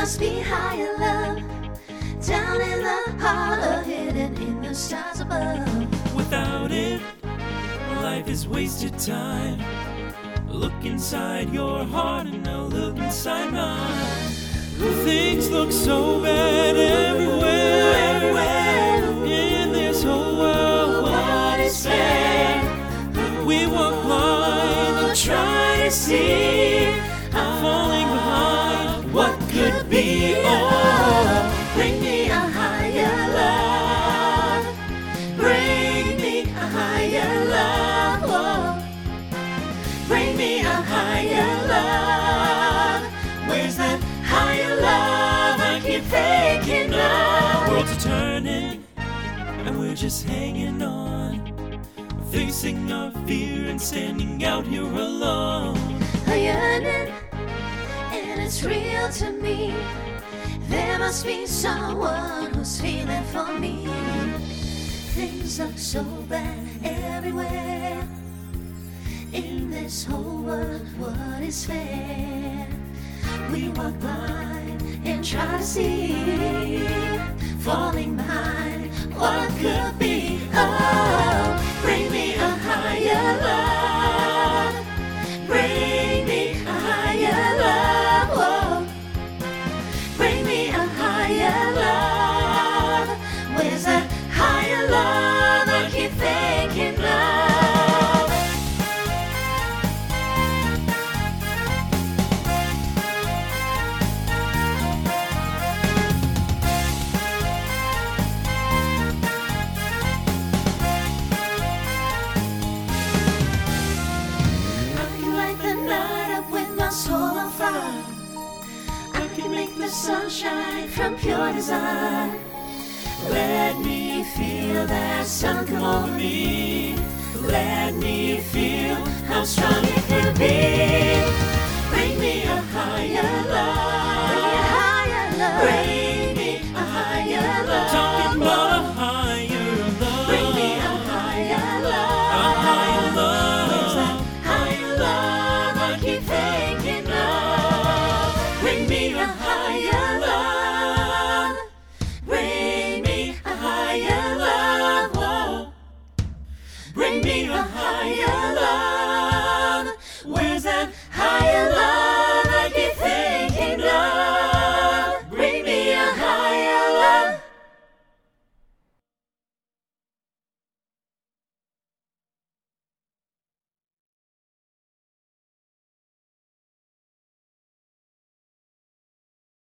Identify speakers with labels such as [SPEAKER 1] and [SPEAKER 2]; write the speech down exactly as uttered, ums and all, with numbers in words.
[SPEAKER 1] must be higher love, down in the heart or hidden in the stars above.
[SPEAKER 2] Without it, life is wasted time. Look inside your heart and now look inside mine. Things look so bad everywhere, everywhere. In this whole world, what is fair? We walk blind and try to see. I'm falling behind what could be. Oh,
[SPEAKER 1] bring me a higher love, bring me a higher love, oh, bring me a higher love. Where's that higher love I keep thinking of?
[SPEAKER 2] Worlds are turning and we're just hanging on, facing our fear and standing out here alone.
[SPEAKER 1] A yearning, and it's real to me. There must be someone who's feeling for me. Things look so bad everywhere. In this whole world, what is fair? We walk blind and try to see, falling behind what could be. Oh, bring me a higher love, bring me a higher love, oh, bring me a higher love. Where's that higher love I keep thinking of? I can make the sunshine from pure desire. Let me feel that sun come over me. Let me feel how strong it can be. Bring me a higher